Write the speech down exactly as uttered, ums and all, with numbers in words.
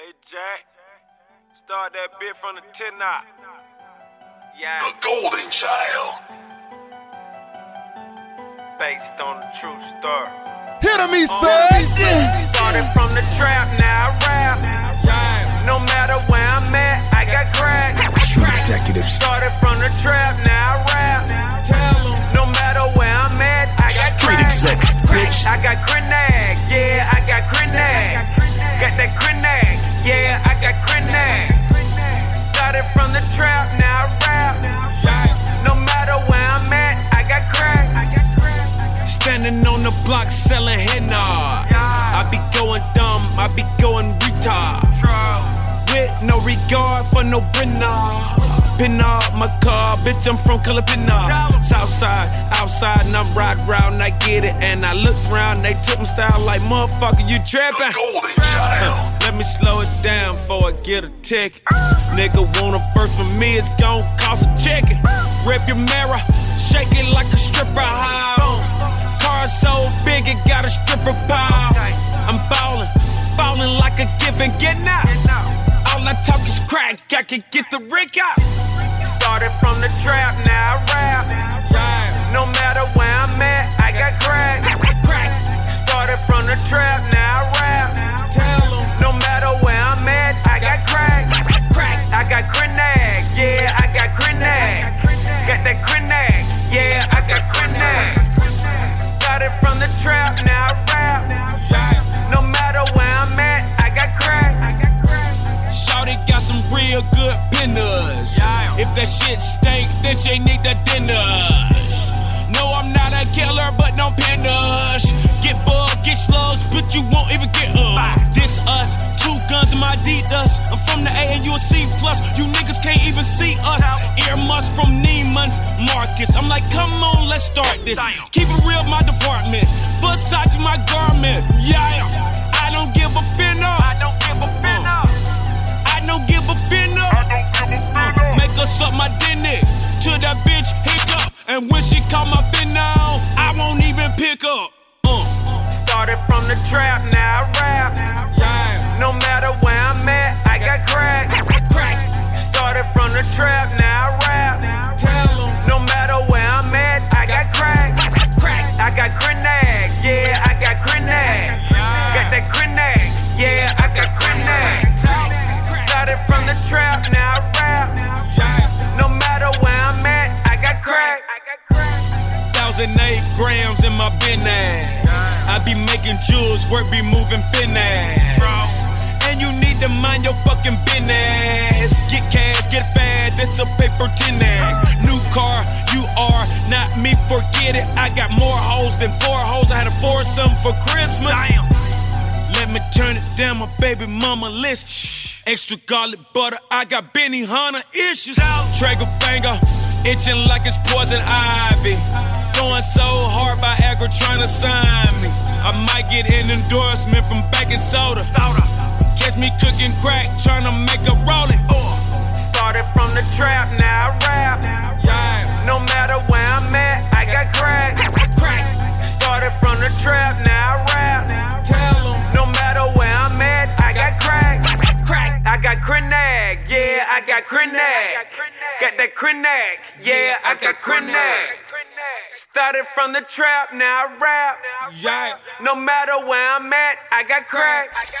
Hey Jack, start that bit from the ten knot. Yeah. The Golden Child. Based on the true story. Hit him, he Uh, said. Started from the trap, now I rap. Yeah. No matter where I'm at, I got crack. Street executives. Started from the trap, now I rap. Tell 'em. No matter where I'm at, I got Street crack. execs, bitch. I got crenag, yeah, I got crenag. Got that crenag, yeah, I got crenag. Started from the trap, now I rap. No matter where I'm at, I got crack. Standing on the block selling henna. I be going dumb, I be going retard. With no regard for no brinner. Pin up my car, bitch, I'm from Calipina. Southside, outside, and I'm riding round, I get it. And I look around, they took my style like, motherfucker, you trapping? Golden Child. Let me slow it down before I get a ticket. Nigga want a first from me, it's gon' cost a chicken. Rip your mirror, shake it like a stripper how. Car so big, it got a stripper pile. I'm ballin', ballin' like a gift and getting out. All I talk is crack, I can get the Rick out. Started from the trap, now I rap. No matter where I'm at, I got crack. Started from the trap, now I rap. No matter where I'm at, I got crack. I got crenag, yeah, I got crenag. Got that crenag, yeah, I got crenag. Started from the trap, now I rap. No matter where I'm at, I got crack. Shawty got some real good pinners. If that shit stink, then she need the dinner. No, I'm not a killer, but no pinners. Get bugged, get slugs, but you won't even get up. This us, two guns in my Adidas. I'm from the A and you a C plus. You niggas can't even see us. Earmuffs from Neiman's Marcus. I'm like, come on, let's start this. Keep it real, my department. Versace, my garment. Yeah, I don't give a finna. I don't give a finna. I don't give a finna. Make her suck my dick till that bitch hiccup. And when she call my fin now, I won't even pick up. Uh. Started from the trap, now I rap. No matter where I'm at, I got crack. Started from the trap, now I rap. No matter where I'm at, I got crack. I got crenag, yeah, I got crenag. Got that crenag, yeah, I got crenag. Started from the trap, now I rap. No matter where I'm at, I got crack. Thousand eight grams in my business. I be making jewels, work be moving finesse. And you need to mind your fucking business. Get cash, get fast, it's a paper tenag. New car, you are not me, forget it. I got more hoes than four hoes. I had a foursome for Christmas. Damn. Let me turn it down, my baby mama list. Extra garlic butter, I got Benny Hunter issues. Traeger banger, itching like it's poison ivy. Going so hard by Viagra trying to sign me. I might get an endorsement from baking soda. Catch me cooking crack, trying to make a rolling. Started from the trap, now I rap. No matter where I'm at, I got crack. Started from the trap, now I rap. No matter where I'm at, I got crack. I got crenag, yeah, I got crenag. Got that crenag, yeah, I got crenag. Started from the trap, now I rap. Yeah. No matter where I'm at, I got crack.